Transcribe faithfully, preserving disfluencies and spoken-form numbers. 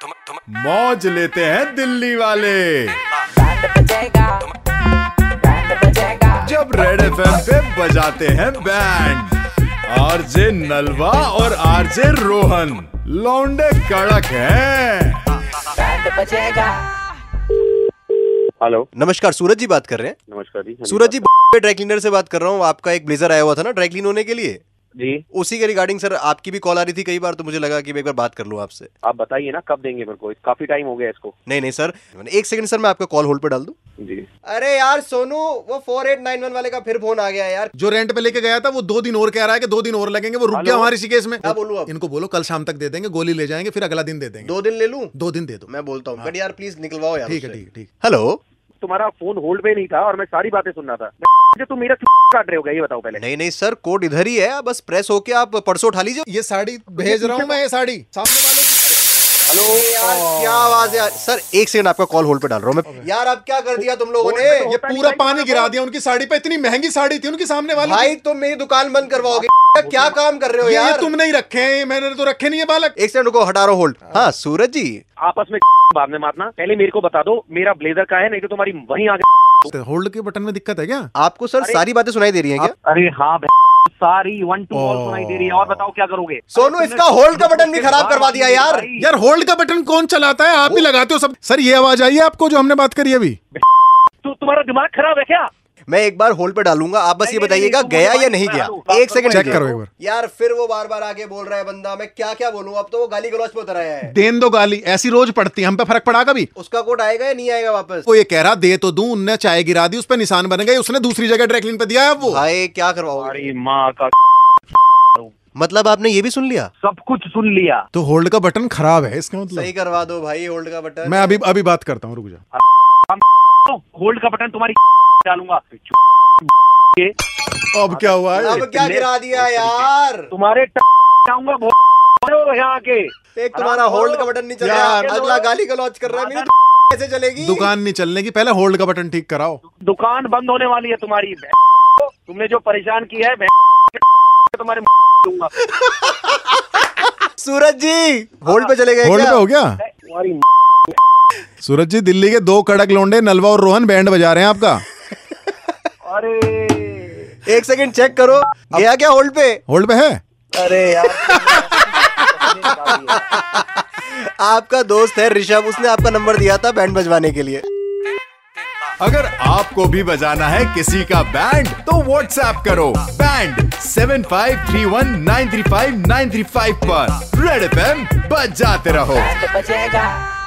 मौज लेते हैं दिल्ली वाले जब रेड एफएम पे बजाते हैं बैंड। आरजे नलवा और आरजे रोहन लौंडे कड़क हैं। हेलो, नमस्कार, सूरज जी बात कर रहे हैं। नमस्कार जी। सूरज जी, ड्राई क्लीनर से बात कर रहा हूँ। आपका एक ब्लेजर आया हुआ था ना ड्राई क्लीन होने के लिए जी, उसी के रिगार्डिंग सर आपकी भी कॉल आ रही थी कई बार, तो मुझे लगा कि मैं एक बार बात कर लूँ आपसे। आप बताइए ना कब देंगे मेरे को, काफी टाइम हो गया इसको। नहीं नहीं सर, एक सेकंड सर, मैं आपका कॉल होल्ड पे डाल दूं। जी। अरे यार सोनू, वो फोर एट नाइन वन वाले का फिर फोन आ गया यार। जो रेंट पे लेके गया था वो दो दिन और कह रहा है कि दो दिन और लगेंगे। वो रुक गया हमारे इसी केस में। क्या बोलूं अब? इनको बोलो कल शाम तक दे देंगे, गोली ले जाएंगे, फिर अगला दिन दे देंगे। दो दिन ले लूं? दो दिन दे दो। मैं बोलता हूँ, बट यार प्लीज निकलवाओ यार। ठीक है ठीक ठीक। हेलो, तुम्हारा फोन होल्ड पे नहीं था और मैं सारी बातें सुन रहा था। जो तुम मेरा काट रहे हो ये बताओ पहले। नहीं नहीं सर, कोड इधर ही है, बस प्रेस होके आप परसों उठा लीजिए। ये साड़ी भेज रहा हूँ मैं, ये साड़ी सामने वाले की। हेलो यार, क्या आवाज है सर? एक सेकंड, आपका कॉल होल्ड पे डाल रहा हूँ मैं। यार अब क्या कर दिया तुम लोगों ने? ये पूरा पानी गिरा दिया उनकी साड़ी पे। इतनी महंगी साड़ी थी उनकी सामने वाली। भाई तुम मेरी दुकान बंद करवाओगे? क्या काम कर रहे हो ये, यार? ये तुम नहीं रखे हैं, मैंने तो रखे नहीं है बालक। एक सेकंड रुको, हटा रहा हूँ होल्ड। हाँ सूरज जी, आपस में बाद में मारना, पहले मेरे को बता दो मेरा ब्लेजर का है, नहीं तो तुम्हारी वहीं आगे। होल्ड के बटन में दिक्कत है क्या आपको? सर सारी बातें सुनाई दे रही हैं क्या? अरे हाँ, सारी वन टू ऑल सुनाई दे रही है। और बताओ क्या करोगे? सोनू, इसका होल्ड का बटन भी खराब करवा दिया यार। यार होल्ड का बटन कौन चलाता है? आप ही लगाते हो सब। सर ये आवाज आई है आपको जो हमने बात करी अभी? तो तुम्हारा दिमाग खराब है क्या? मैं एक बार होल्ड पे डालूंगा, आप बस ये बताइएगा गया या नहीं गया। एक सेकंड चेक करो एक बार। यार फिर वो बार बार आके बोल रहा है बंदा, मैं क्या क्या बोलूं? अब तो वो गाली गलौज पे उतर आया है। देन दो गाली, ऐसी रोज पड़ती है, हम पे फर्क पड़ा कभी? उसका कोड आएगा या नहीं आएगा वापस? वो ये कह रहा दे तो दूं, उनने चाय गिरा दी, उस पर निशान बन गए, उसने दूसरी जगह ड्राई पे दिया है वो। भाई क्या करवाओगे? अरे माँ का मतलब आपने ये भी सुन लिया? सब कुछ सुन लिया। तो होल्ड का बटन खराब है इसका मतलब। सही करवा दो भाई होल्ड का बटन। मैं अभी अभी बात करता हूँ, रुक जा। होल्ड का बटन तुम्हारी डालूंगा। अब क्या हुआ है? अब क्या गिरा दिया यार? तुम्हारे जाऊंगा यहाँ के। एक तुम्हारा होल्ड का बटन नहीं चल रहा, अगला गाली गलौज कर रहा है, मेरी कैसे चलेगी? दुकान नहीं चलने की, पहले होल्ड का बटन ठीक कराओ। दुकान बंद होने वाली है तुम्हारी। तुमने जो परेशान किया है तुम्हारे दूंगा। सूरज जी होल्ड पे चले गए? होल्ड पे हो गया? तुम्हारी सूरज जी, दिल्ली के दो कड़क लौंडे नलवा और रोहन बैंड बजा रहे हैं आपका। अरे एक सेकंड चेक करो, गया क्या होल्ड पे? होल्ड पे है? अरे यार आपका दोस्त है ऋषभ, उसने आपका नंबर दिया था बैंड बजवाने के लिए। अगर आपको भी बजाना है किसी का बैंड तो व्हाट्सएप करो band seven five three one nine three five nine three five पर। रेड एफएम बजाते रहो।